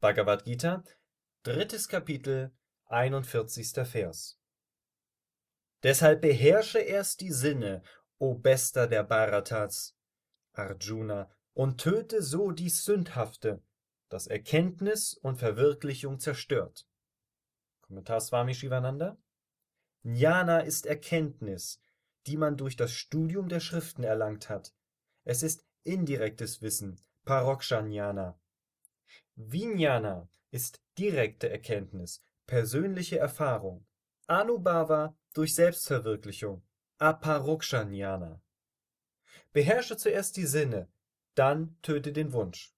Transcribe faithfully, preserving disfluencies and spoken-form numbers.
Bhagavad Gita, drittes Kapitel, einundvierzigster Vers. Deshalb beherrsche erst die Sinne, o Bester der Bharatas, Arjuna, und töte so dies Sündhafte, das Erkenntnis und Verwirklichung zerstört. Kommentar Swami Shivananda. Jnana ist Erkenntnis, die man durch das Studium der Schriften erlangt hat. Es ist indirektes Wissen, Paroksha Jnana. Vijnana ist direkte Erkenntnis, persönliche Erfahrung. Anubhava durch Selbstverwirklichung, Aparoksha Jnana. Beherrsche zuerst die Sinne, dann töte den Wunsch.